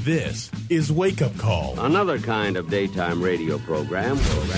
This is Wake Up Call Another kind of daytime radio program.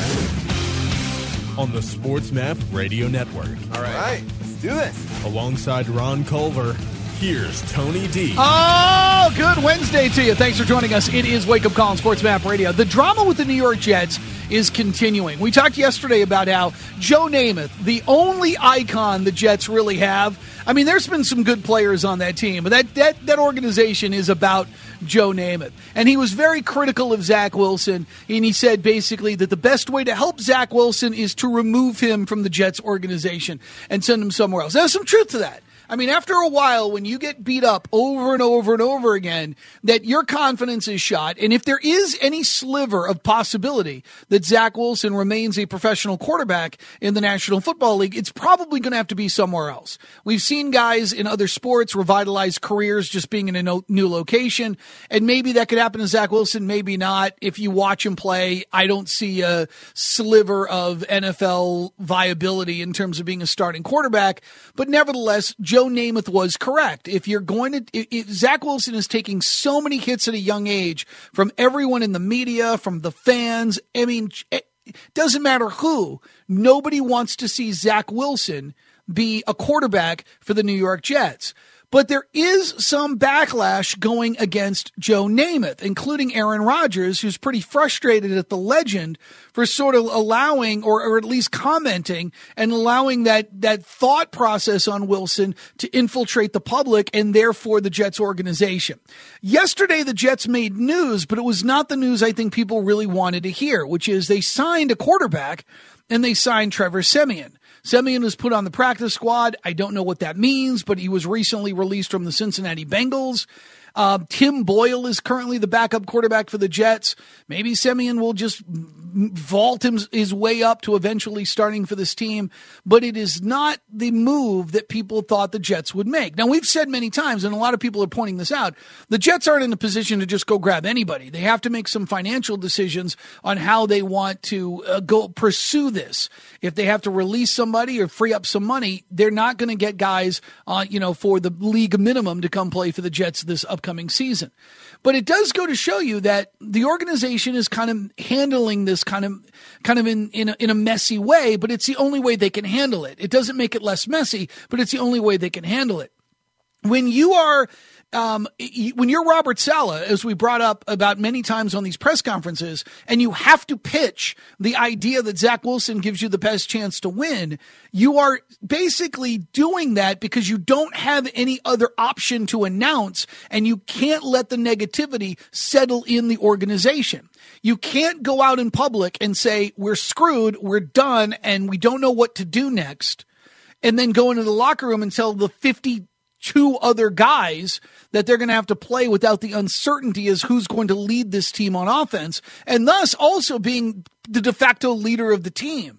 On the Sports Map Radio Network. All right, let's do this. Alongside Ron Culver, here's Tony D. Oh, good Wednesday to you. Thanks for joining us. It is Wake Up Call on Sports Map Radio. The drama with the New York Jets is continuing. We talked yesterday about how Joe Namath, the only icon the Jets really have. I mean, there's been some good players on that team, but that organization is about Joe Namath. And he was very critical of Zach Wilson, and he said basically that the best way to help Zach Wilson is to remove him from the Jets organization and send him somewhere else. There's some truth to that. I mean, after a while, when you get beat up over and over and over again, that your confidence is shot. And if there is any sliver of possibility that Zach Wilson remains a professional quarterback in the National Football League, it's probably going to have to be somewhere else. We've seen guys in other sports revitalize careers just being in a new location. And maybe that could happen to Zach Wilson, maybe not. If you watch him play, I don't see a sliver of NFL viability in terms of being a starting quarterback. But nevertheless, Joe Namath was correct. If Zach Wilson is taking so many hits at a young age from everyone in the media, from the fans, I mean, it doesn't matter who. Nobody wants to see Zach Wilson be a quarterback for the New York Jets. But there is some backlash going against Joe Namath, including Aaron Rodgers, who's pretty frustrated at the legend for sort of allowing, or at least commenting and allowing that thought process on Wilson to infiltrate the public and therefore the Jets organization. Yesterday, the Jets made news, but it was not the news I think people really wanted to hear, which is they signed a quarterback and they signed Trevor Siemian. Siemian was put on the practice squad. I don't know what that means, but he was recently released from the Cincinnati Bengals. Tim Boyle is currently the backup quarterback for the Jets. Maybe Siemian will just vault his way up to eventually starting for this team, but it is not the move that people thought the Jets would make. Now, we've said many times, and a lot of people are pointing this out, the Jets aren't in a position to just go grab anybody. They have to make some financial decisions on how they want to go pursue this. If they have to release somebody or free up some money, they're not going to get guys for the league minimum to come play for the Jets this upcoming season. But it does go to show you that the organization is kind of handling this kind of in a messy way, but it's the only way they can handle it. It doesn't make it less messy, but it's the only way they can handle it. When you're Robert Saleh, as we brought up about many times on these press conferences, and you have to pitch the idea that Zach Wilson gives you the best chance to win, you are basically doing that because you don't have any other option to announce, and you can't let the negativity settle in the organization. You can't go out in public and say, we're screwed, we're done, and we don't know what to do next, and then go into the locker room and tell the 52 other guys that they're going to have to play without the uncertainty as who's going to lead this team on offense, and thus also being the de facto leader of the team.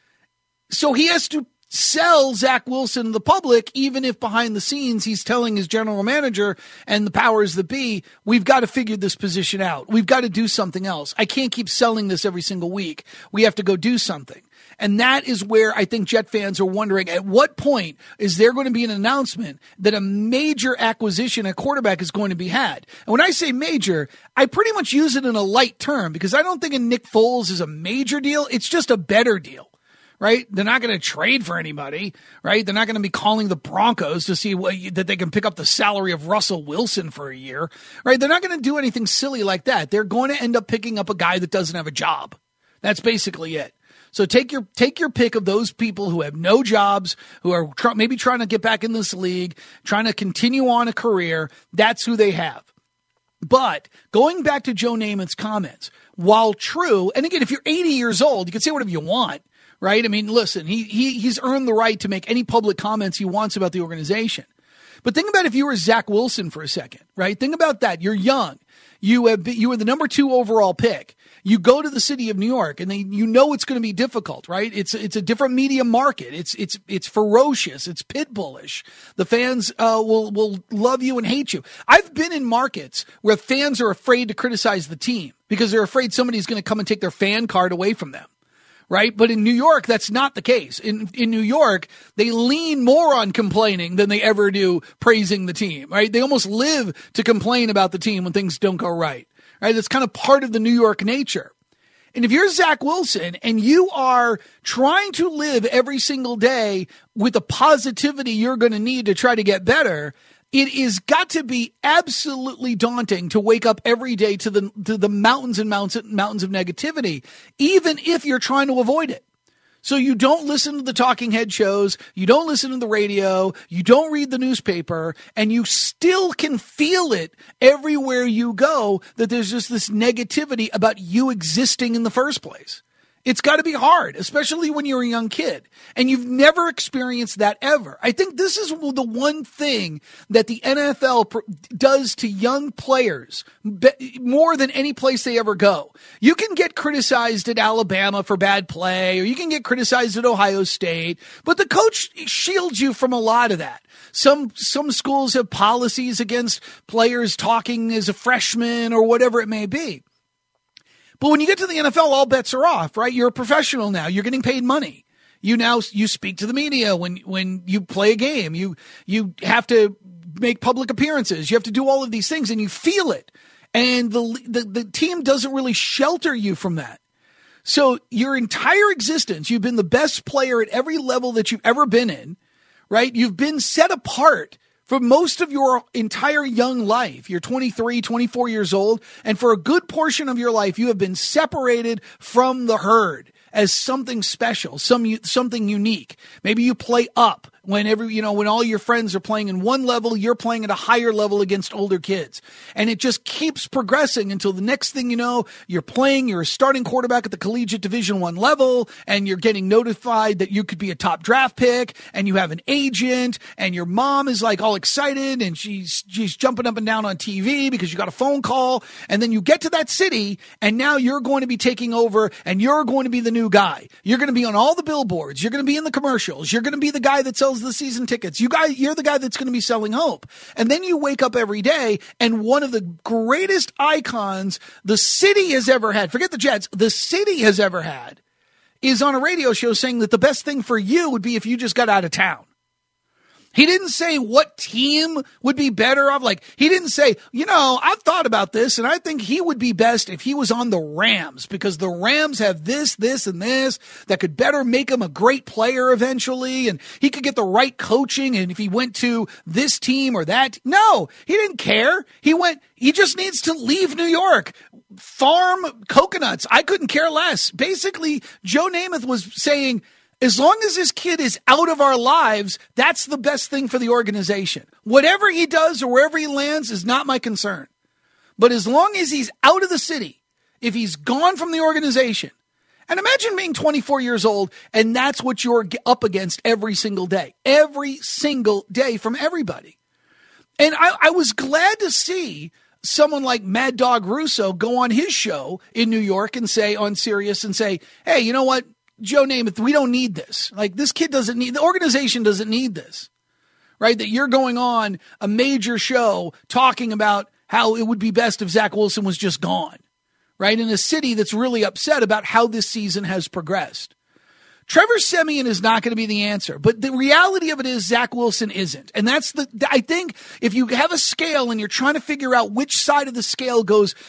So he has to sell Zach Wilson to the public, even if behind the scenes he's telling his general manager and the powers that be, we've got to figure this position out. We've got to do something else. I can't keep selling this every single week. We have to go do something. And that is where I think Jet fans are wondering, at what point is there going to be an announcement that a major acquisition at quarterback is going to be had? And when I say major, I pretty much use it in a light term because I don't think a Nick Foles is a major deal. It's just a better deal, right? They're not going to trade for anybody, right? They're not going to be calling the Broncos to see that they can pick up the salary of Russell Wilson for a year, right? They're not going to do anything silly like that. They're going to end up picking up a guy that doesn't have a job. That's basically it. So take your pick of those people who have no jobs, who are maybe trying to get back in this league, trying to continue on a career. That's who they have. But going back to Joe Namath's comments, while true, and again, if you're 80 years old, you can say whatever you want, right? I mean, listen, he's earned the right to make any public comments he wants about the organization. But think about if you were Zach Wilson for a second, right? Think about that. You're young. You were the number 2 overall pick. You go to the city of New York, and it's going to be difficult, right? It's a different media market. It's ferocious. It's pit bullish. The fans will love you and hate you. I've been in markets where fans are afraid to criticize the team because they're afraid somebody's going to come and take their fan card away from them, right? But in New York, that's not the case. In New York, they lean more on complaining than they ever do praising the team, right? They almost live to complain about the team when things don't go right, right? That's kind of part of the New York nature. And if you're Zach Wilson and you are trying to live every single day with the positivity you're going to need to try to get better, it is got to be absolutely daunting to wake up every day to the mountains and mountains of negativity, even if you're trying to avoid it. So you don't listen to the talking head shows, you don't listen to the radio, you don't read the newspaper, and you still can feel it everywhere you go that there's just this negativity about you existing in the first place. It's got to be hard, especially when you're a young kid and you've never experienced that ever. I think this is the one thing that the NFL does to young players more than any place they ever go. You can get criticized at Alabama for bad play, or you can get criticized at Ohio State, but the coach shields you from a lot of that. Some schools have policies against players talking as a freshman or whatever it may be. But when you get to the NFL, all bets are off, right? You're a professional now. You're getting paid money. You speak to the media when you play a game. You have to make public appearances. You have to do all of these things, and you feel it. And the team doesn't really shelter you from that. So your entire existence, you've been the best player at every level that you've ever been in, right? You've been set apart for most of your entire young life. You're 23, 24 years old, and for a good portion of your life, you have been separated from the herd as something special, something unique. Maybe you play up when all your friends are playing in one level, you're playing at a higher level against older kids. And it just keeps progressing until the next thing you know, you're a starting quarterback at the collegiate Division I level, and you're getting notified that you could be a top draft pick, and you have an agent, and your mom is like all excited, and she's jumping up and down on TV because you got a phone call. And then you get to that city, and now you're going to be taking over, and you're going to be the new guy. You're going to be on all the billboards. You're going to be in the commercials. You're going to be the guy that sells the season tickets. You're the guy that's going to be selling hope. And then you wake up every day, and one of the greatest icons the city has ever had, forget the Jets, the city has ever had, is on a radio show saying that the best thing for you would be if you just got out of town. He didn't say what team would be better off. Like, he didn't say, I've thought about this, and I think he would be best if he was on the Rams, because the Rams have this, and this that could better make him a great player eventually, and he could get the right coaching, and if he went to this team or that. No, he didn't care. He just needs to leave New York, farm coconuts. I couldn't care less. Basically, Joe Namath was saying, as long as this kid is out of our lives, that's the best thing for the organization. Whatever he does or wherever he lands is not my concern. But as long as he's out of the city, if he's gone from the organization, and imagine being 24 years old and that's what you're up against every single day from everybody. And I was glad to see someone like Mad Dog Russo go on his show in New York and say on Sirius and say, hey, you know what? Joe Namath, we don't need this. Like, this kid the organization doesn't need this, right? That you're going on a major show talking about how it would be best if Zach Wilson was just gone, right? In a city that's really upset about how this season has progressed. Trevor Siemian is not going to be the answer, but the reality of it is Zach Wilson isn't. And that's I think if you have a scale and you're trying to figure out which side of the scale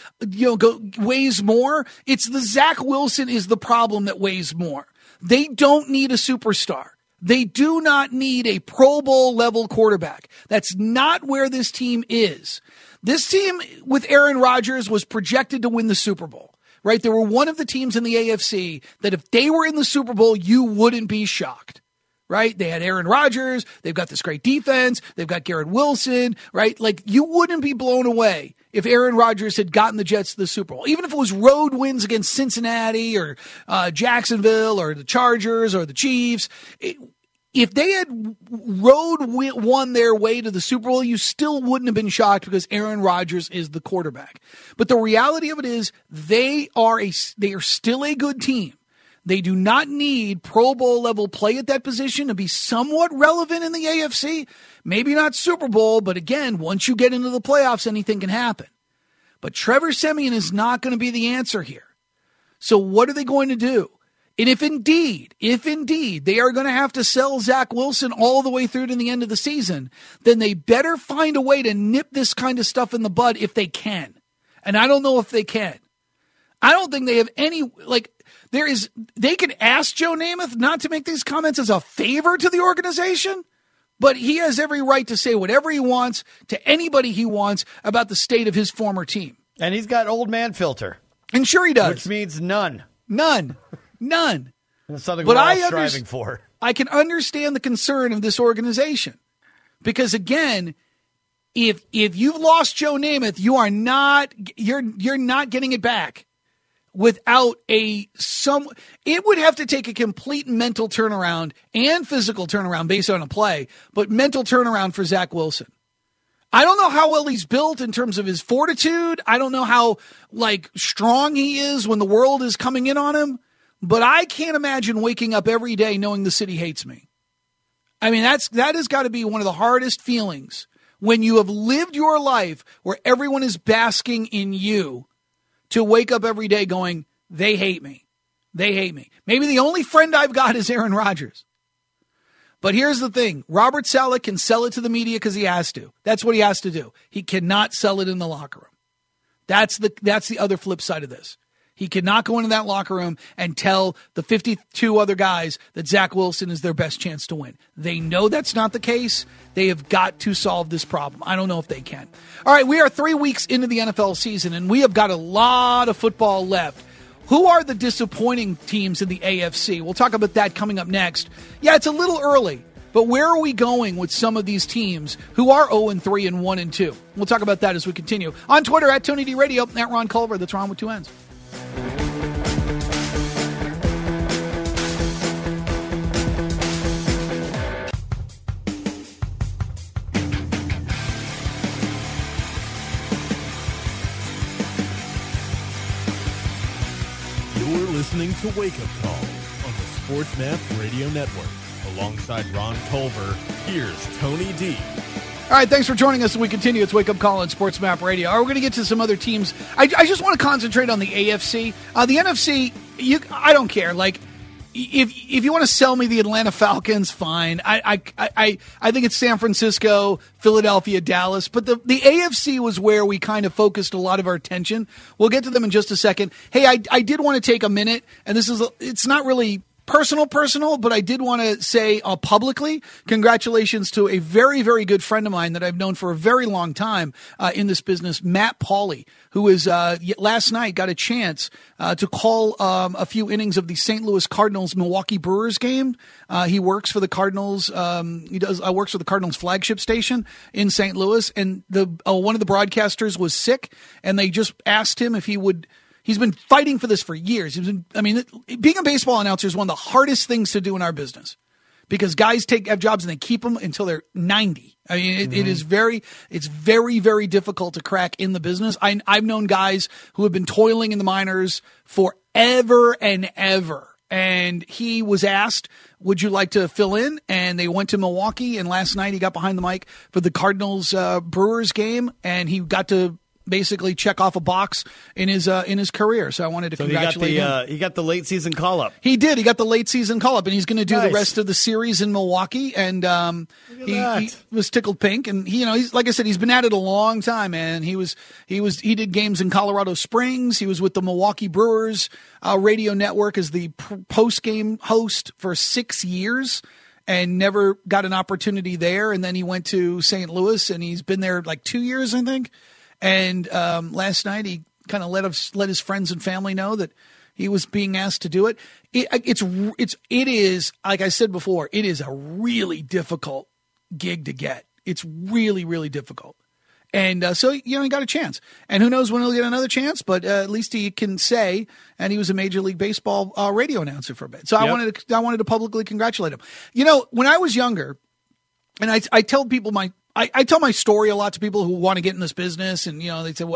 weighs more, it's the Zach Wilson is the problem that weighs more. They don't need a superstar. They do not need a Pro Bowl level quarterback. That's not where this team is. This team with Aaron Rodgers was projected to win the Super Bowl. Right? They were one of the teams in the AFC that if they were in the Super Bowl, you wouldn't be shocked. Right? They had Aaron Rodgers. They've got this great defense. They've got Garrett Wilson. Right? Like, you wouldn't be blown away if Aaron Rodgers had gotten the Jets to the Super Bowl. Even if it was road wins against Cincinnati or Jacksonville or the Chargers or the Chiefs. If they had won their way to the Super Bowl, you still wouldn't have been shocked because Aaron Rodgers is the quarterback. But the reality of it is they are still a good team. They do not need Pro Bowl level play at that position to be somewhat relevant in the AFC. Maybe not Super Bowl, but again, once you get into the playoffs, anything can happen. But Trevor Siemian is not going to be the answer here. So what are they going to do? And if indeed they are going to have to sell Zach Wilson all the way through to the end of the season, then they better find a way to nip this kind of stuff in the bud if they can. And I don't know if they can. I don't think they have any, they can ask Joe Namath not to make these comments as a favor to the organization, but he has every right to say whatever he wants to anybody he wants about the state of his former team. And he's got old man filter. And sure he does. Which means none. None. That's something we're all striving for. I can understand the concern of this organization. Because again, if you've lost Joe Namath, you're not getting it back without it would have to take a complete mental turnaround and physical turnaround based on a play, but mental turnaround for Zach Wilson. I don't know how well he's built in terms of his fortitude. I don't know how strong he is when the world is coming in on him, but I can't imagine waking up every day knowing the city hates me. I mean, that has got to be one of the hardest feelings when you have lived your life where everyone is basking in you, to wake up every day going, they hate me. They hate me. Maybe the only friend I've got is Aaron Rodgers. But here's the thing. Robert Saleh can sell it to the media because he has to. That's what he has to do. He cannot sell it in the locker room. That's the other flip side of this. He cannot go into that locker room and tell the 52 other guys that Zach Wilson is their best chance to win. They know that's not the case. They have got to solve this problem. I don't know if they can. All right, we are 3 weeks into the NFL season, and we have got a lot of football left. Who are the disappointing teams in the AFC? We'll talk about that coming up next. Yeah, it's a little early, but where are we going with some of these teams who are 0-3 and 1-2? We'll talk about that as we continue. On Twitter, at Tony D Radio, at Ron Culver. That's Ron with 2 N's. Listening to Wake Up Call on the Sports Map Radio Network. Alongside Ron Culver, here's Tony D. All right, thanks for joining us as we continue. It's Wake Up Call on Sports Map Radio. All right, we're going to get to some other teams. I just want to concentrate on the AFC. The NFC, I don't care. If you want to sell me the Atlanta Falcons, fine. I think it's San Francisco, Philadelphia, Dallas. But the AFC was where we kind of focused a lot of our attention. We'll get to them in just a second. Hey, I did want to take a minute, and it's not really personal, but I did want to say publicly, congratulations to a very, very good friend of mine that I've known for a very long time in this business, Matt Pauley, who is last night got a chance to call a few innings of the St. Louis Cardinals Milwaukee Brewers game. He works for the Cardinals. He works for the Cardinals flagship station in St. Louis, and one of the broadcasters was sick, and they just asked him if he would. He's been fighting for this for years. Being a baseball announcer is one of the hardest things to do in our business because guys have jobs and they keep them until they're 90. I mean, it's very, very difficult to crack in the business. I've known guys who have been toiling in the minors forever and ever. And he was asked, would you like to fill in? And they went to Milwaukee. And last night he got behind the mic for the Cardinals Brewers game. And he got to basically check off a box in his career. So I wanted to congratulate him. He got the late season call up. He did. He got the late season call up, and he's going to do the rest of the series in Milwaukee. And he was tickled pink. And he's like I said, he's been at it a long time, man. He did games in Colorado Springs. He was with the Milwaukee Brewers radio network as the post game host for 6 years. And never got an opportunity there. And then he went to St. Louis, and he's been there like 2 years, I think. And last night he kind of let his friends and family know that he was being asked to do it. It is, like I said before, it is a really difficult gig to get. It's really, really difficult. And so he got a chance. And who knows when he'll get another chance, but at least he can say, and he was a Major League Baseball radio announcer for a bit. So yep. I wanted to publicly congratulate him. When I was younger, and I tell people I tell my story a lot to people who want to get in this business, and they say,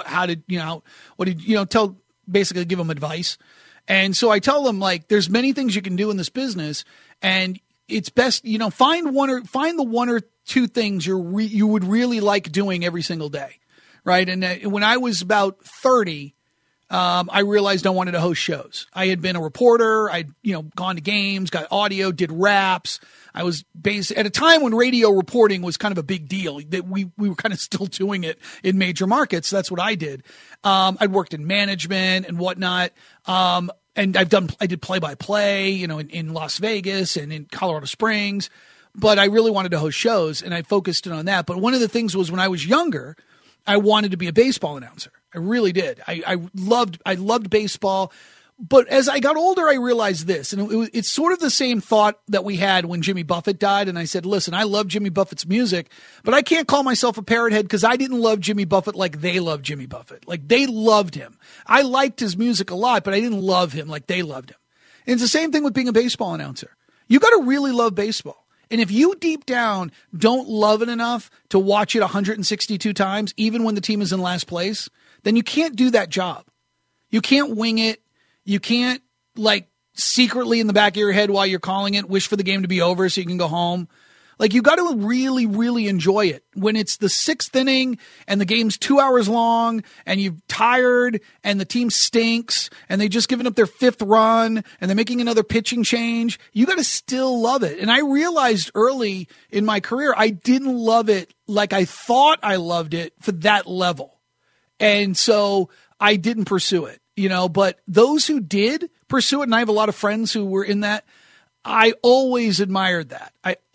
basically give them advice. And so I tell them, there's many things you can do in this business, and it's best, find the one or two things you would really like doing every single day. Right. And when I was about 30, I realized I wanted to host shows. I had been a reporter. I'd, gone to games, got audio, did raps. I was based at a time when radio reporting was kind of a big deal. That we were kind of still doing it in major markets. That's what I did. I'd worked in management and whatnot. And I did play-by-play, in Las Vegas and in Colorado Springs. But I really wanted to host shows, and I focused in on that. But one of the things was when I was younger, I wanted to be a baseball announcer. I really did. I loved baseball. But as I got older, I realized this, and it's sort of the same thought that we had when Jimmy Buffett died. And I said, listen, I love Jimmy Buffett's music, but I can't call myself a parrot head because I didn't love Jimmy Buffett like they loved Jimmy Buffett. Like they loved him. I liked his music a lot, but I didn't love him like they loved him. And it's the same thing with being a baseball announcer. You got to really love baseball. And if you deep down don't love it enough to watch it 162 times, even when the team is in last place, then you can't do that job. You can't wing it. You can't, secretly in the back of your head while you're calling it, wish for the game to be over so you can go home. You got to really, really enjoy it. When it's the sixth inning and the game's 2 hours long and you're tired and the team stinks and they just given up their fifth run and they're making another pitching change, you got to still love it. And I realized early in my career, I didn't love it like I thought I loved it for that level. And so I didn't pursue it. But those who did pursue it, and I have a lot of friends who were in that, I always admired that.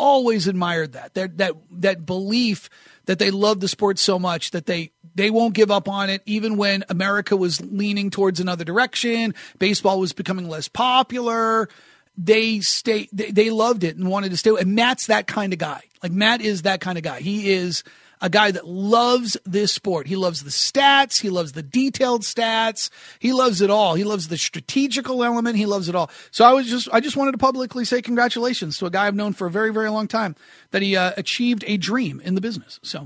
That belief that they love the sport so much that they won't give up on it, even when America was leaning towards another direction, baseball was becoming less popular. They loved it and wanted to stay. And Matt's that kind of guy. Matt is that kind of guy. He is a guy that loves this sport. He loves the stats. He loves the detailed stats. He loves it all. He loves the strategical element. He loves it all. So I just wanted to publicly say congratulations to a guy I've known for a very, very long time that he achieved a dream in the business. So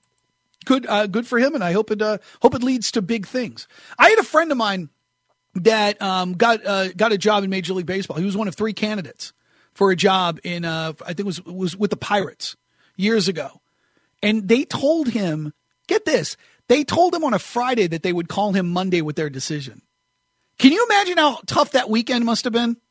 good for him, and I hope it leads to big things. I had a friend of mine that got a job in Major League Baseball. He was one of 3 candidates for a job in I think it was with the Pirates years ago. And they told him, get this, they told him on a Friday that they would call him Monday with their decision. Can you imagine how tough that weekend must have been?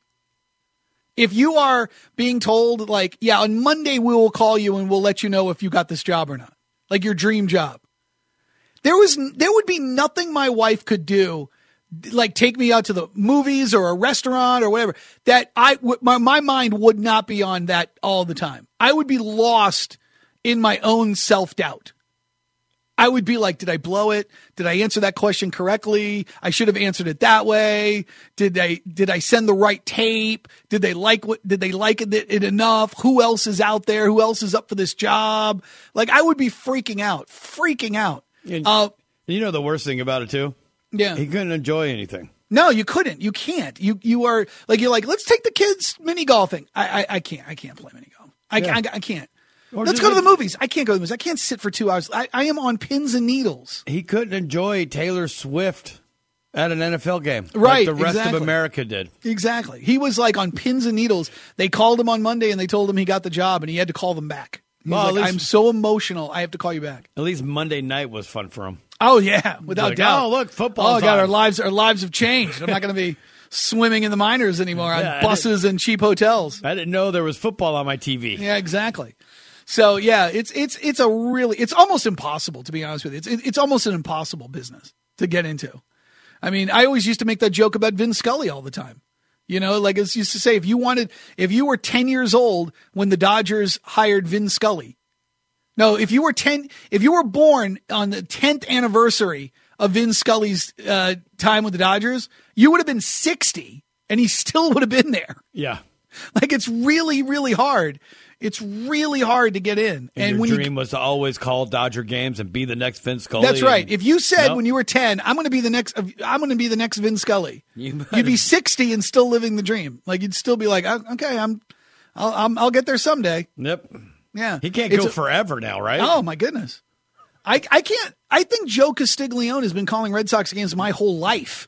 If you are being told, on Monday we will call you and we'll let you know if you got this job or not, your dream job. There would be nothing my wife could do, take me out to the movies or a restaurant or whatever, that my mind would not be on that all the time. I would be lost in my own self-doubt. I would be like, did I blow it? Did I answer that question correctly? I should have answered it that way. Did I send the right tape? Did they like it enough? Who else is out there? Who else is up for this job? I would be freaking out. And, the worst thing about it too? Yeah. He couldn't enjoy anything. No, you couldn't. You can't. You are let's take the kids mini golfing. I can't play mini golf. I can't. Let's go to the movies. I can't go to the movies. I can't sit for 2 hours. I am on pins and needles. He couldn't enjoy Taylor Swift at an NFL game. Right. Like the rest of America did. Exactly. He was on pins and needles. They called him on Monday and they told him he got the job and he had to call them back. I'm so emotional. I have to call you back. At least Monday night was fun for him. Oh, yeah. Without doubt. Oh, look, football. Oh, God, our lives have changed. I'm not going to be swimming in the minors anymore on buses and cheap hotels. I didn't know there was football on my TV. Yeah, exactly. So yeah, it's almost impossible, to be honest with you. It's almost an impossible business to get into. I mean, I always used to make that joke about Vin Scully all the time. It's used to say, if you were 10 years old when the Dodgers hired Vin Scully. No, if you were born on the 10th anniversary of Vin Scully's time with the Dodgers, you would have been 60 and he still would have been there. Yeah. It's really, really hard. It's really hard to get in. And your dream was to always call Dodger games and be the next Vin Scully. That's right. If you said when you were 10, I'm going to be the next Vin Scully, you'd be 60 and still living the dream. You'd still be like, okay, I'll get there someday. Yep. Yeah. He can't go forever now, right? Oh my goodness. I can't. I think Joe Castiglione has been calling Red Sox games my whole life.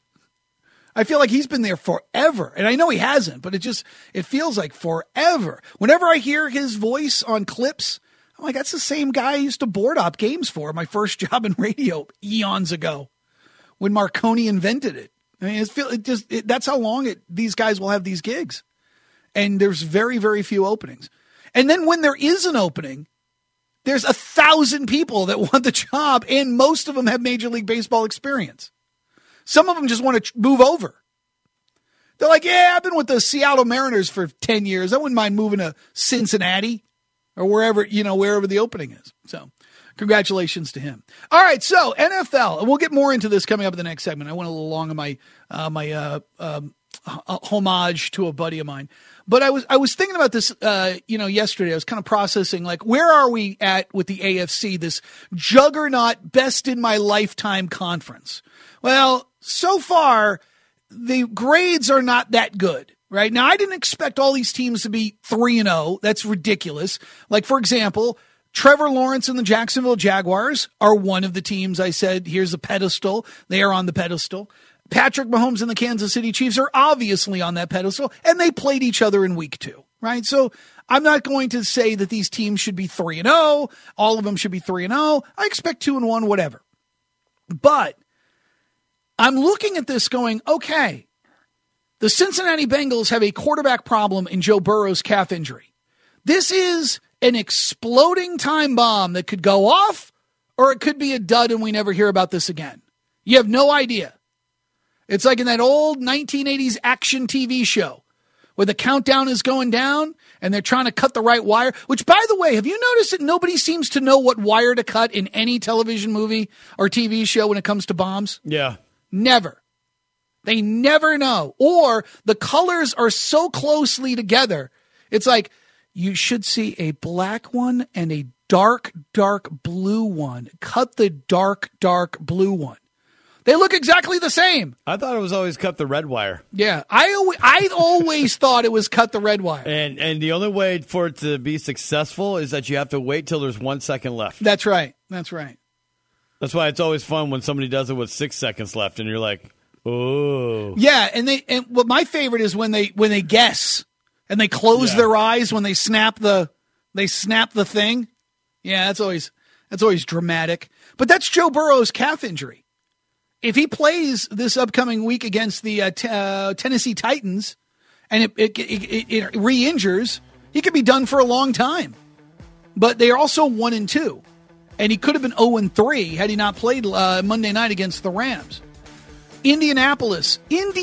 I feel like he's been there forever. And I know he hasn't, but it feels like forever. Whenever I hear his voice on clips, I'm like, that's the same guy I used to board op games for my first job in radio eons ago. when Marconi invented it. I mean, that's how long these guys will have these gigs. And there's very, very few openings. And then when there is an opening, there's 1,000 people that want the job, and most of them have Major League Baseball experience. Some of them just want to move over. They're like, yeah, I've been with the Seattle Mariners for 10 years. I wouldn't mind moving to Cincinnati or wherever the opening is. So congratulations to him. All right, so NFL, and we'll get more into this coming up in the next segment. I went a little long on my homage to a buddy of mine. But I was thinking about this, yesterday. I was kind of processing, like, where are we at with the AFC, this juggernaut, best in my lifetime conference? Well, so far, the grades are not that good, right? Now, I didn't expect all these teams to be 3-0. That's ridiculous. Like, for example, Trevor Lawrence and the Jacksonville Jaguars are one of the teams I said, here's a pedestal. They are on the pedestal. Patrick Mahomes and the Kansas City Chiefs are obviously on that pedestal, and they played each other in week 2, right? So I'm not going to say that these teams should be 3-0. All of them should be 3-0. I expect 2-1, whatever. But I'm looking at this going, okay, the Cincinnati Bengals have a quarterback problem in Joe Burrow's calf injury. This is an exploding time bomb that could go off, or it could be a dud and we never hear about this again. You have no idea. It's like in that old 1980s action TV show where the countdown is going down and they're trying to cut the right wire, which, by the way, have you noticed that nobody seems to know what wire to cut in any television movie or TV show when it comes to bombs? Yeah. Never. They never know. Or the colors are so closely together. It's like you should see a black one and a dark, dark blue one. Cut the dark, dark blue one. They look exactly the same. I thought it was always cut the red wire. Yeah, I always thought it was cut the red wire. And the only way for it to be successful is that you have to wait till there's 1 second left. That's right. That's right. That's why it's always fun when somebody does it with 6 seconds left, and you're like, oh. Yeah, and what my favorite is when they guess and they close their eyes when they snap the thing. Yeah, that's always dramatic. But that's Joe Burrow's calf injury. If he plays this upcoming week against the Tennessee Titans and it re-injures, he could be done for a long time. But they are also 1-2. And he could have been 0-3 had he not played Monday night against the Rams. Indianapolis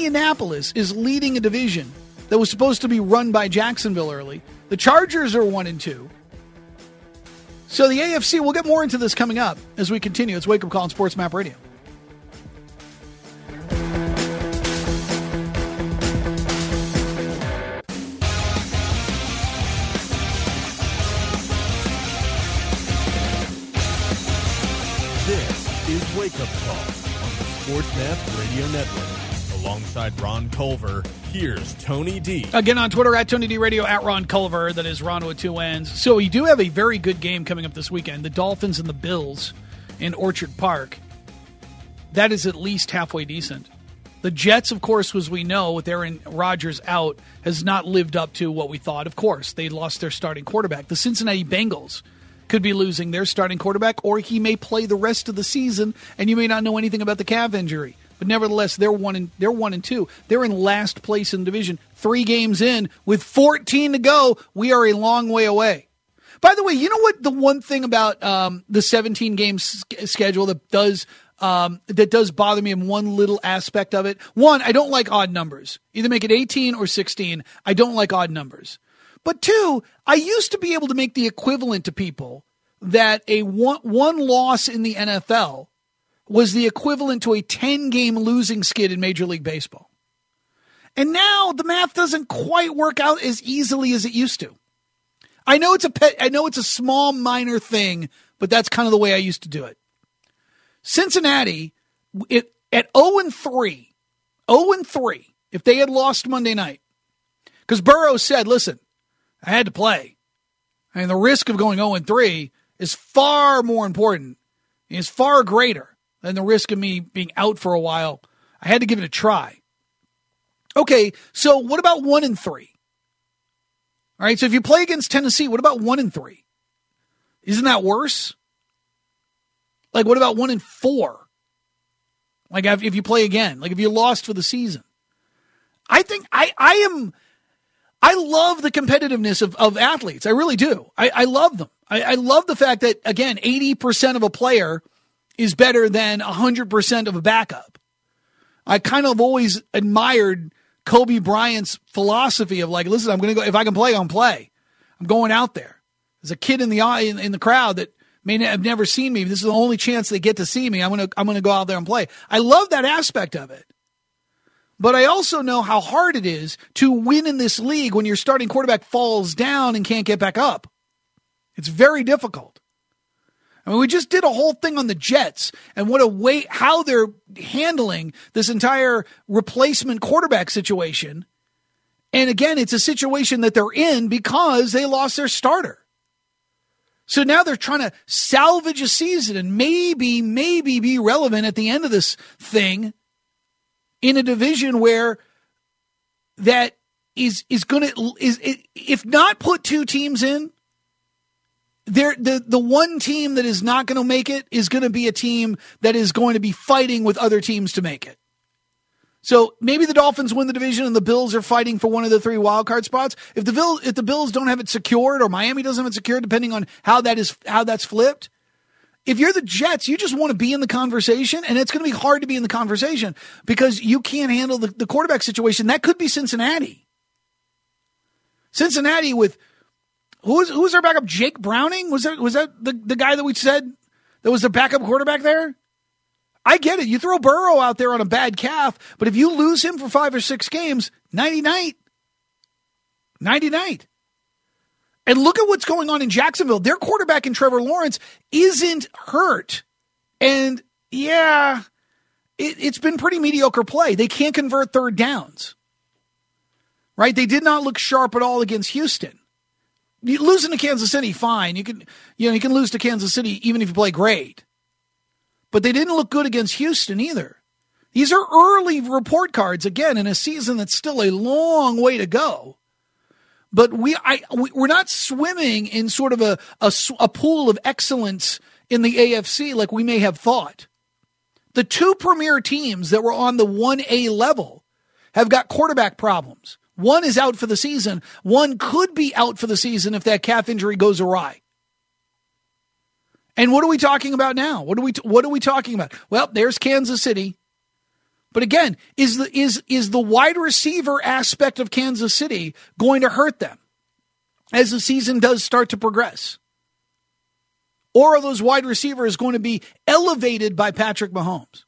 is leading a division that was supposed to be run by Jacksonville early. The Chargers are 1-2. So the AFC, we'll get more into this coming up as we continue. It's Wake Up Call on Sports Map Radio. Wake Up Call on the Sports Map Radio Network. Alongside Ron Culver, here's Tony D. Again on Twitter, at Tony D Radio, at Ron Culver. That is Ron with 2 N's. So we do have a very good game coming up this weekend. The Dolphins and the Bills in Orchard Park. That is at least halfway decent. The Jets, of course, as we know, with Aaron Rodgers out, has not lived up to what we thought. Of course, they lost their starting quarterback. The Cincinnati Bengals could be losing their starting quarterback, or he may play the rest of the season, and you may not know anything about the calf injury. But nevertheless, they're 1-2. They're in last place in the division. 3 games in, with 14 to go, we are a long way away. By the way, you know what? The one thing about the 17-game schedule that does bother me in one little aspect of it. One, I don't like odd numbers. Either make it 18 or 16. I don't like odd numbers. But 2, I used to be able to make the equivalent to people that a one loss in the NFL was the equivalent to a 10-game losing skid in Major League Baseball. And now the math doesn't quite work out as easily as it used to. I know it's a small minor thing, but that's kind of the way I used to do it. Cincinnati at 0-3, if they had lost Monday night, because Burrow said, listen, I had to play. I mean, the risk of going 0-3 is far more important. It's far greater than the risk of me being out for a while. I had to give it a try. Okay, so what about 1-3? All right, so if you play against Tennessee, what about 1-3? Isn't that worse? Like, what about 1-4? Like if you play again, like if you lost for the season. I think I love the competitiveness of athletes. I really do. I love them. I love the fact that, again, 80% of a player is better than 100% of a backup. I kind of always admired Kobe Bryant's philosophy of like, listen, I'm going to go, if I can play, I'll play. I'm going out there. There's a kid in the crowd that may have never seen me. This is the only chance they get to see me. I'm going to go out there and play. I love that aspect of it. But I also know how hard it is to win in this league when your starting quarterback falls down and can't get back up. It's very difficult. I mean, we just did a whole thing on the Jets and how they're handling this entire replacement quarterback situation. And again, it's a situation that they're in because they lost their starter. So now they're trying to salvage a season and maybe be relevant at the end of this thing in a division where that is going to, if not put two teams in, the one team that is not going to make it is going to be a team that is going to be fighting with other teams to make it. So maybe the Dolphins win the division and the Bills are fighting for one of the 3 wildcard spots. If the Bills don't have it secured or Miami doesn't have it secured, depending on how that's flipped, if you're the Jets, you just want to be in the conversation, and it's going to be hard to be in the conversation because you can't handle the quarterback situation. That could be Cincinnati. Cincinnati with who's their backup? Jake Browning? Was that the guy that we said that was the backup quarterback there? I get it. You throw Burrow out there on a bad calf, but if you lose him for 5 or 6 games, 90-night. And look at what's going on in Jacksonville. Their quarterback in Trevor Lawrence isn't hurt. And yeah, it's been pretty mediocre play. They can't convert third downs. Right? They did not look sharp at all against Houston. Losing to Kansas City, fine. You can lose to Kansas City even if you play great. But they didn't look good against Houston either. These are early report cards, again, in a season that's still a long way to go. But we're not swimming in sort of a pool of excellence in the AFC like we may have thought. The 2 premier teams that were on the 1A level have got quarterback problems. One is out for the season. One could be out for the season if that calf injury goes awry. And what are we talking about now? What are we talking about? Well, there's Kansas City. But again, is the wide receiver aspect of Kansas City going to hurt them as the season does start to progress? Or are those wide receivers going to be elevated by Patrick Mahomes?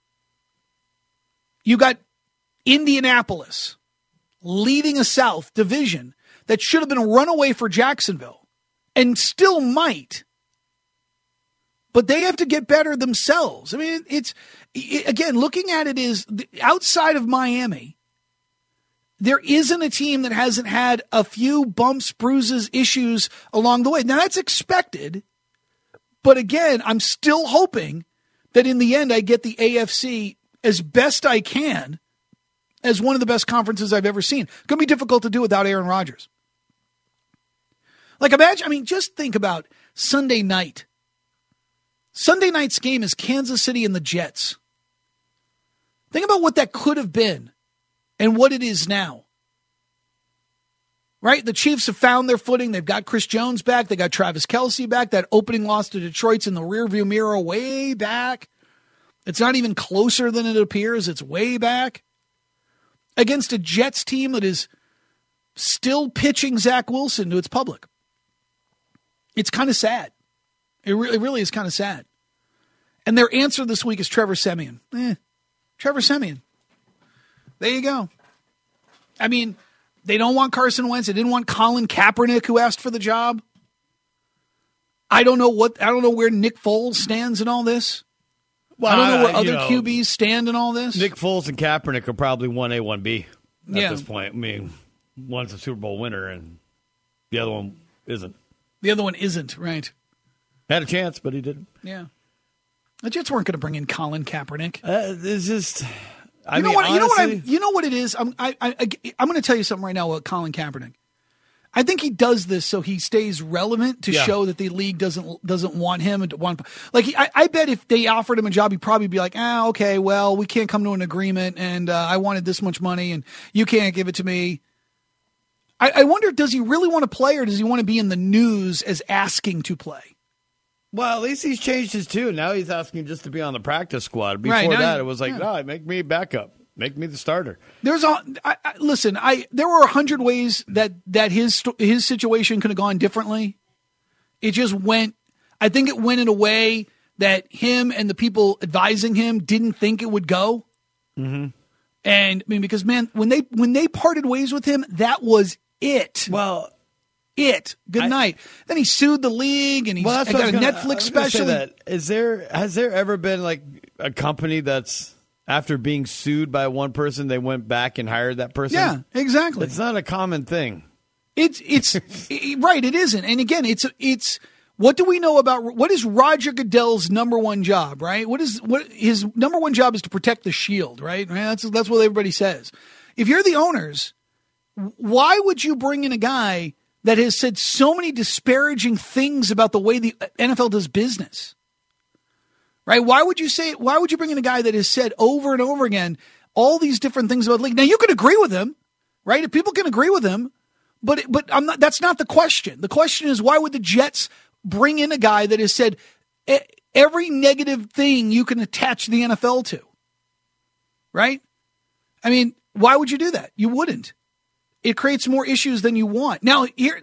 You got Indianapolis leading a South division that should have been a runaway for Jacksonville and still might. But they have to get better themselves. I mean, again, looking at it is outside of Miami, there isn't a team that hasn't had a few bumps, bruises, issues along the way. Now, that's expected. But again, I'm still hoping that in the end I get the AFC as best I can as one of the best conferences I've ever seen. It's going to be difficult to do without Aaron Rodgers. Like just think about Sunday night. Sunday night's game is Kansas City and the Jets. Think about what that could have been and what it is now. Right? The Chiefs have found their footing. They've got Chris Jones back. They got Travis Kelce back. That opening loss to Detroit's in the rearview mirror way back. It's not even closer than it appears. It's way back. Against a Jets team that is still pitching Zach Wilson to its public. It's kind of sad. It really is kind of sad. And their answer this week is Trevor Siemian. Trevor Siemian. There you go. I mean, they don't want Carson Wentz. They didn't want Colin Kaepernick, who asked for the job. I don't know where Nick Foles stands in all this. Well, I don't know where other QBs stand in all this. Nick Foles and Kaepernick are probably 1A, 1B at this point. I mean, one's a Super Bowl winner and the other one isn't. The other one isn't, right. Had a chance, but he didn't. Yeah. The Jets weren't going to bring in Colin Kaepernick. It's just, you know what it is? I'm going to tell you something right now about Colin Kaepernick. I think he does this so he stays relevant to show that the league doesn't want him. I bet if they offered him a job, he'd probably be like, okay, well, we can't come to an agreement, and I wanted this much money, and you can't give it to me. I wonder, does he really want to play, or does he want to be in the news as asking to play? Well, at least he's changed his tune. Now he's asking just to be on the practice squad. Before that, it was like, no, make me backup. Make me the starter. Listen, there were 100 ways that his situation could have gone differently. It just went. I think it went in a way that him and the people advising him didn't think it would go. Mm-hmm. And I mean, because man, when they parted ways with him, that was it. Well, good night. Then he sued the league, and he's got a Netflix special. Has there ever been like a company that's, after being sued by one person, they went back and hired that person? Yeah, exactly. It's not a common thing. It's right. It isn't. And again, it's what do we know about what is Roger Goodell's number one job? Right. What his number one job is to protect the shield. Right. That's what everybody says. If you're the owners, why would you bring in a guy that has said so many disparaging things about the way the NFL does business? Right? Why would you bring in a guy that has said over and over again all these different things about the league? Now, you can agree with him, right? If people can agree with him, but that's not the question. The question is, why would the Jets bring in a guy that has said every negative thing you can attach the NFL to? Right? I mean, why would you do that? You wouldn't. It creates more issues than you want. Now, here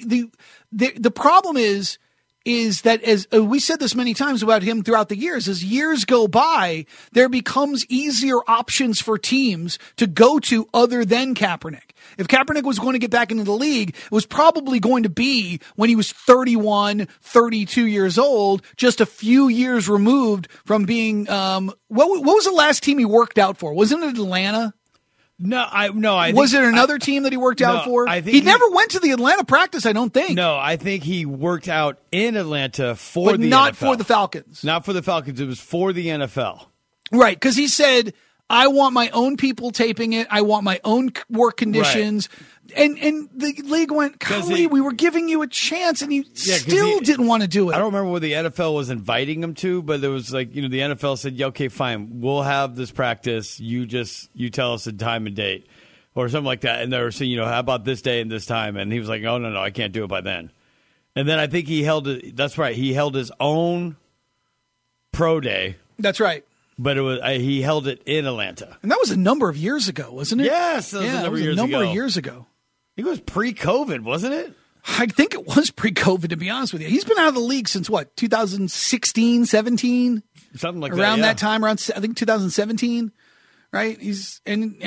the problem is that, as we said this many times about him throughout the years, as years go by, there becomes easier options for teams to go to other than Kaepernick. If Kaepernick was going to get back into the league, it was probably going to be when he was 31, 32 years old, just a few years removed from being, what was the last team he worked out for? Wasn't it Atlanta? I was it another team that he worked out for? He never went to the Atlanta practice, I don't think. No, I think he worked out in Atlanta for the NFL. Not for the Falcons. Not for the Falcons. It was for the NFL. Right, because he said, I want my own people taping it. I want my own work conditions. Right. And the league went, golly, we were giving you a chance, and you still didn't want to do it. I don't remember what the NFL was inviting him to, but there was like, the NFL said, yeah, okay, fine, we'll have this practice. You tell us the time and date or something like that. And they were saying, how about this day and this time? And he was like, oh, no, I can't do it by then. And then I think he held his own pro day. That's right. But he held it in Atlanta. And that was a number of years ago, wasn't it? Yes, that was a number of years ago. It was pre-COVID, wasn't it? I think it was pre-COVID, to be honest with you. He's been out of the league since, 2016, 17? Something like that, around that time, I think 2017, right? His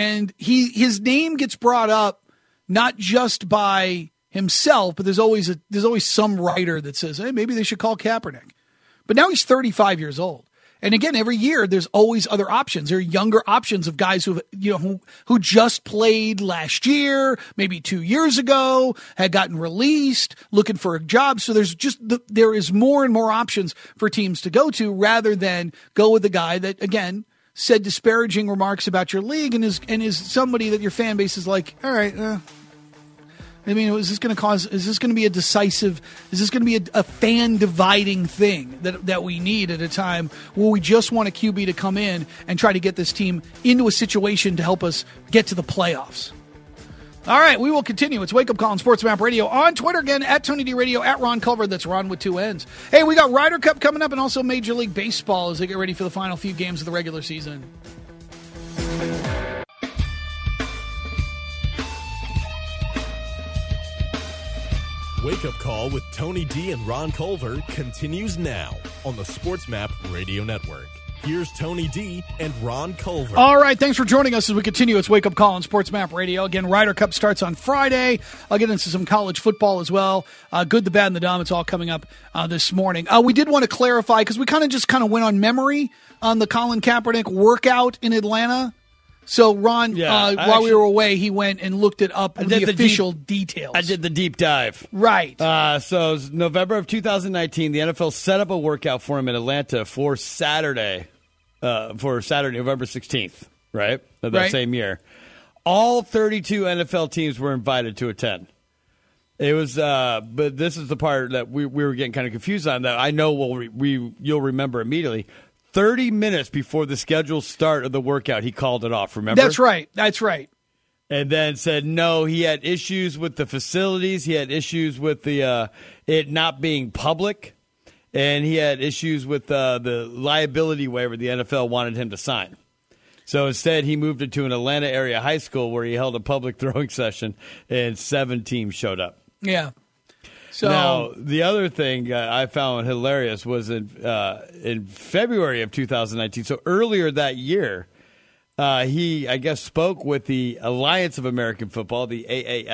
name gets brought up not just by himself, but there's always some writer that says, hey, maybe they should call Kaepernick. But now he's 35 years old. And again, every year there's always other options. There are younger options of guys who just played last year, maybe 2 years ago, had gotten released, looking for a job. So there is more and more options for teams to go to, rather than go with the guy that, again, said disparaging remarks about your league and is somebody that your fan base is like, all right. Is this going to be a fan dividing thing that we need at a time where we just want a QB to come in and try to get this team into a situation to help us get to the playoffs? All right, we will continue. It's Wake Up Call on Sports Map Radio. On Twitter again, at Tony D Radio, at Ron Culver. That's Ron with 2 N's. Hey, we got Ryder Cup coming up and also Major League Baseball as they get ready for the final few games of the regular season. Wake Up Call with Tony D and Ron Culver continues now on the Sports Map Radio Network. Here's Tony D and Ron Culver. All right, thanks for joining us as we continue. It's Wake Up Call on Sports Map Radio. Again, Ryder Cup starts on Friday. I'll get into some college football as well. Good, the bad, and the dumb. It's all coming up this morning. We did want to clarify, because we kind of went on memory on the Colin Kaepernick workout in Atlanta. So, Ron, while we were away, he went and looked it up with the official details. I did the deep dive. Right. So, it was November of 2019, the NFL set up a workout for him in Atlanta for Saturday, November 16th, right? Of that same year. All 32 NFL teams were invited to attend. It was, but this is the part that we were getting kind of confused on. That I know you'll remember immediately. 30 minutes before the scheduled start of the workout, he called it off. Remember? That's right. And then said no. He had issues with the facilities. He had issues with the it not being public, and he had issues with the liability waiver the NFL wanted him to sign. So instead, he moved it to an Atlanta area high school where he held a public throwing session, and 7 teams showed up. Yeah. So now, the other thing I found hilarious was in February of 2019, so earlier that year, he, I guess, spoke with the Alliance of American Football, the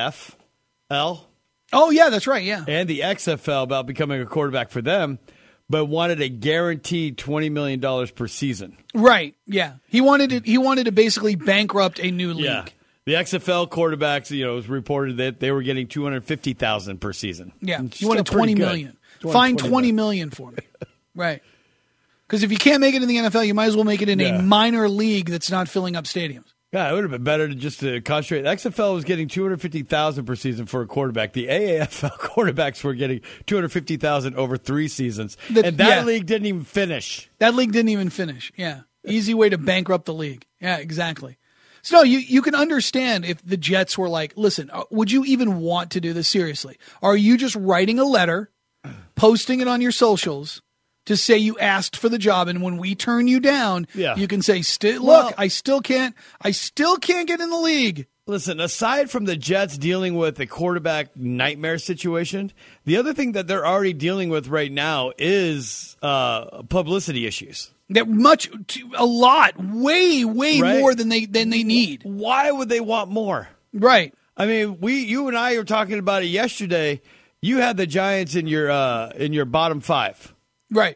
AAFL. Oh, yeah, that's right, yeah. And the XFL about becoming a quarterback for them, but wanted a guaranteed $20 million per season. Right, yeah. He wanted to basically bankrupt a new league. Yeah. The XFL quarterbacks, it was reported that they were getting $250,000 per season. Yeah, you wanted $20 million. Find $20 million for me. Right. Because if you can't make it in the NFL, you might as well make it in a minor league that's not filling up stadiums. Yeah, it would have been better to concentrate. The XFL was getting $250,000 per season for a quarterback. The AAFL quarterbacks were getting $250,000 over 3 seasons, and that league didn't even finish. That league didn't even finish. Yeah, easy way to bankrupt the league. Yeah, exactly. So no, you can understand if the Jets were like, listen, would you even want to do this seriously? Are you just writing a letter, posting it on your socials to say you asked for the job, and when we turn you down, you can say, look, I still can't get in the league. Listen, aside from the Jets dealing with a quarterback nightmare situation, the other thing that they're already dealing with right now is publicity issues. That a lot, way more than they need. Why would they want more? Right. I mean, you and I were talking about it yesterday. You had the Giants in your bottom 5. Right.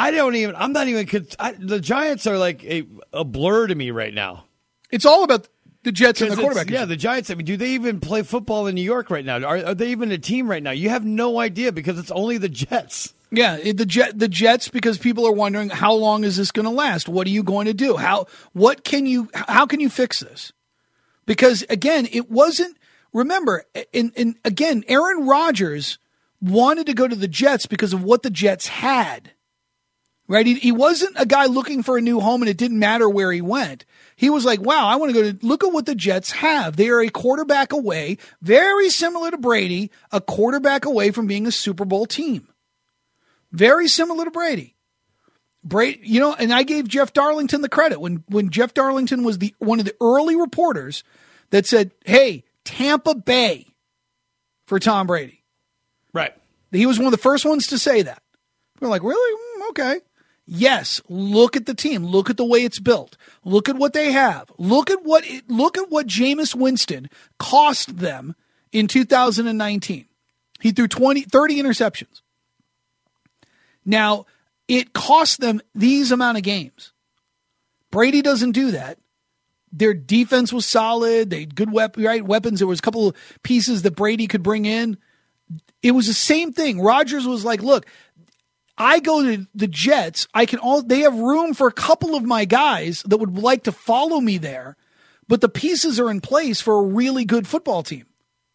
The Giants are like a blur to me right now. It's all about the Jets and the quarterback. Yeah, the Giants. I mean, do they even play football in New York right now? Are they even a team right now? You have no idea because it's only the Jets. Yeah, the Jets, because people are wondering, how long is this going to last? What are you going to do? How can you fix this? Because again, it wasn't, remember, again, Aaron Rodgers wanted to go to the Jets because of what the Jets had. Right? He wasn't a guy looking for a new home and it didn't matter where he went. He was like, wow, I want to look at what the Jets have. They are a quarterback away, very similar to Brady, a quarterback away from being a Super Bowl team. Very similar to Brady. And I gave Jeff Darlington the credit when Jeff Darlington was one of the early reporters that said, hey, Tampa Bay for Tom Brady. Right. He was one of the first ones to say that. We're like, really? Okay. Yes. Look at the team. Look at the way it's built. Look at what they have. Look at what Jameis Winston cost them in 2019. He threw 30 interceptions. Now, it cost them these amount of games. Brady doesn't do that. Their defense was solid. They had good weapons. There was a couple of pieces that Brady could bring in. It was the same thing. Rodgers was like, look, I go to the Jets. They have room for a couple of my guys that would like to follow me there, but the pieces are in place for a really good football team.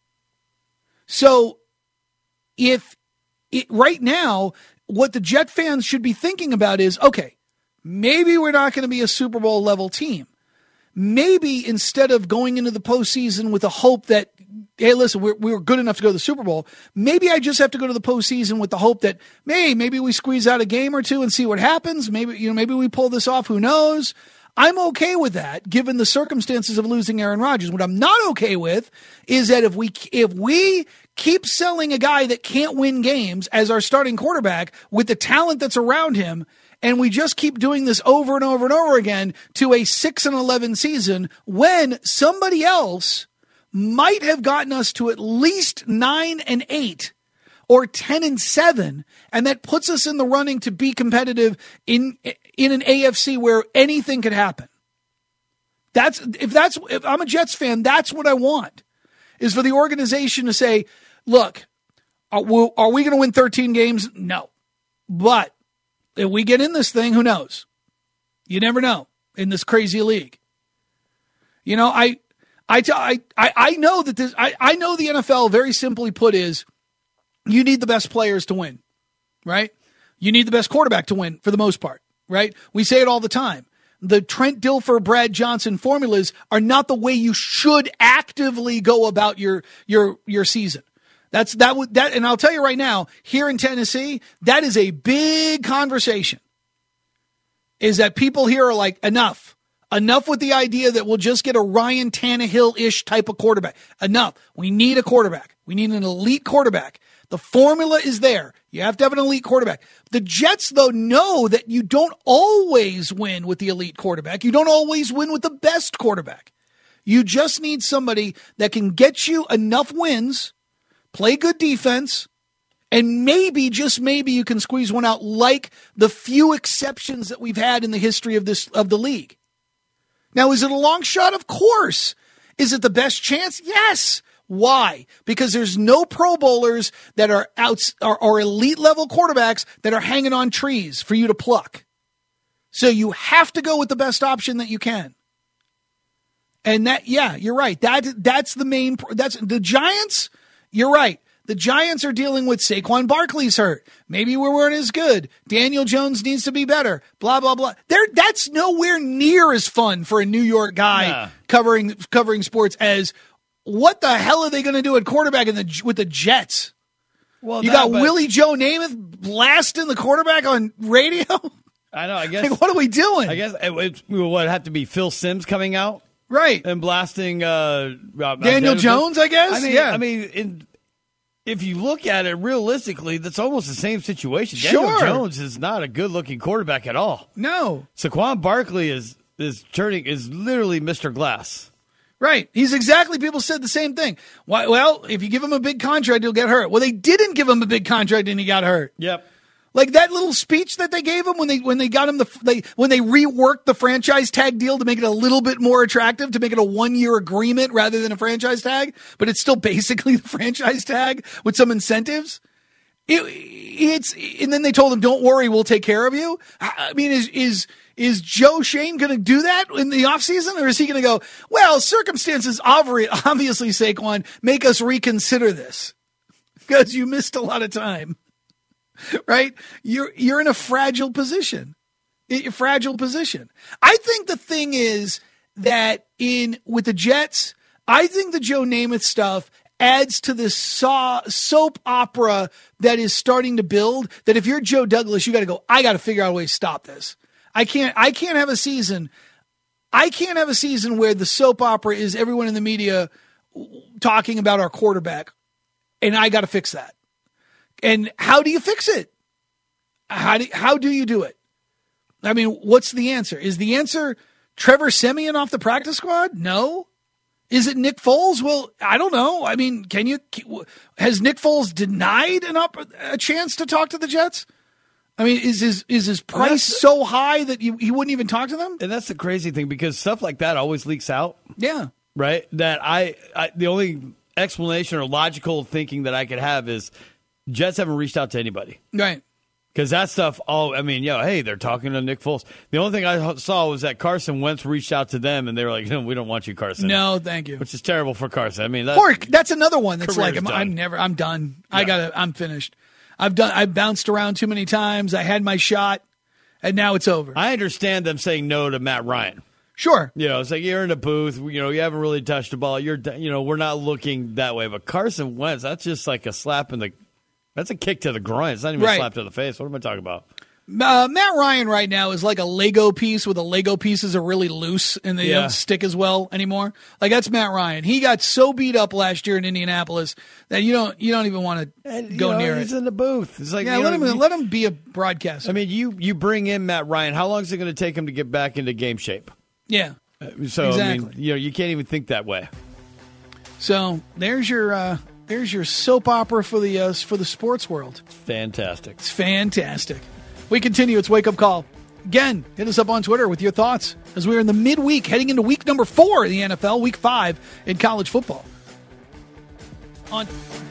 So right now, what the Jet fans should be thinking about is, okay, maybe we're not going to be a Super Bowl level team. Maybe instead of going into the postseason with the hope that, hey, listen, we're good enough to go to the Super Bowl, maybe I just have to go to the postseason with the hope that, hey, maybe we squeeze out a game or two and see what happens. Maybe we pull this off. Who knows? I'm okay with that, given the circumstances of losing Aaron Rodgers. What I'm not okay with is that if we keep selling a guy that can't win games as our starting quarterback with the talent that's around him, and we just keep doing this over and over and over again to a 6-11 season when somebody else might have gotten us to at least 9-8 or 10-7, and that puts us in the running to be competitive in an AFC where anything could happen. If I'm a Jets fan, that's what I want, is for the organization to say, look, are we going to win 13 games? No. But if we get in this thing, who knows? You never know in this crazy league. You know, I know that this. I know the NFL, very simply put, is you need the best players to win, right? You need the best quarterback to win for the most part, right? We say it all the time. The Trent Dilfer, Brad Johnson formulas are not the way you should actively go about your season. And I'll tell you right now, here in Tennessee, that is a big conversation. Is that people here are like, enough with the idea that we'll just get a Ryan Tannehill-ish type of quarterback. Enough. We need a quarterback. We need an elite quarterback. The formula is there. You have to have an elite quarterback. The Jets, though, know that you don't always win with the elite quarterback. You don't always win with the best quarterback. You just need somebody that can get you enough wins, play good defense, and maybe, just maybe, you can squeeze one out like the few exceptions that we've had in the history of the league. Now, is it a long shot? Of course. Is it the best chance? Yes. Why? Because there's no Pro Bowlers that are elite level quarterbacks that are hanging on trees for you to pluck. So you have to go with the best option that you can. And you're right. That's the main. That's the Giants. You're right. The Giants are dealing with Saquon Barkley's hurt. Maybe we weren't as good. Daniel Jones needs to be better. Blah, blah, blah. That's nowhere near as fun for a New York guy covering sports as what the hell are they going to do at quarterback with the Jets? Well, you got Willie Joe Namath blasting the quarterback on radio? I know, I guess. Like, what are we doing? I guess it would have to be Phil Simms coming out. Right. And blasting Daniel Jones, I guess? I mean, if you look at it realistically, that's almost the same situation. Daniel Jones is not a good-looking quarterback at all. No. Saquon Barkley is literally Mr. Glass. Right. People said the same thing. Well, if you give him a big contract, he'll get hurt. Well, they didn't give him a big contract and he got hurt. Yep. Like that little speech that they gave him when they got him when they reworked the franchise tag deal to make it a little bit more attractive, to make it a 1-year agreement rather than a franchise tag, but it's still basically the franchise tag with some incentives. And then they told him, "Don't worry, we'll take care of you." I mean, is Joe Shane going to do that in the offseason, or is he going to go, "Well, circumstances obviously, Saquon, make us reconsider this because you missed a lot of time." Right? You're in a fragile position. I think the thing is that with the Jets, I think the Joe Namath stuff adds to this soap opera that is starting to build, that if you're Joe Douglas, you got to go, I got to figure out a way to stop this. I can't have a season. I can't have a season where the soap opera is everyone in the media talking about our quarterback, and I got to fix that. And how do you fix it? How do you do it? I mean, what's the answer? Is the answer Trevor Siemian off the practice squad? No. Is it Nick Foles? Well, I don't know. I mean, has Nick Foles denied a chance to talk to the Jets? I mean, is his price so high that he wouldn't even talk to them? And that's the crazy thing, because stuff like that always leaks out. Yeah. Right? That the only explanation or logical thinking that I could have is Jets haven't reached out to anybody. Right. Because that stuff, hey, they're talking to Nick Foles. The only thing I saw was that Carson Wentz reached out to them, and they were like, "No, we don't want you, Carson." No, thank you. Which is terrible for Carson. I mean, that's another one that's like, I'm done. Yeah. I'm finished. I've bounced around too many times. I had my shot, and now it's over. I understand them saying no to Matt Ryan. Sure. It's like, you're in a booth, you haven't really touched the ball. We're not looking that way. But Carson Wentz, that's just like a slap in the... That's a kick to the groin. It's not even a slap to the face. What am I talking about? Matt Ryan right now is like a Lego piece where the Lego pieces are really loose and they don't stick as well anymore. Like, that's Matt Ryan. He got so beat up last year in Indianapolis that you don't even want to go near it. He's in the booth. It's like, let him be a broadcaster. I mean, you bring in Matt Ryan. How long is it going to take him to get back into game shape? Yeah. So exactly. I mean, you can't even think that way. So there's your soap opera for the sports world. Fantastic. It's fantastic. We continue. It's Wake Up Call. Again, hit us up on Twitter with your thoughts as we're in the midweek, heading into week number 4 in the NFL, week 5 in college football. On